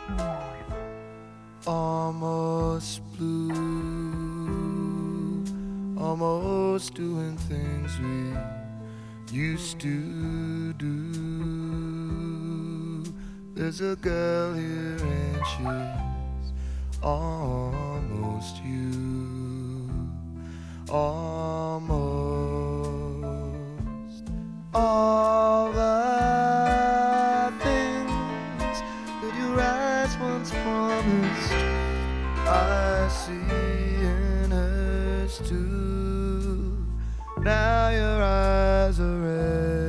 Almost blue, almost doing things we used to do. There's a girl here and she's almost you, almost all the things that your eyes once promised I see in hers too. Now your eyes are red.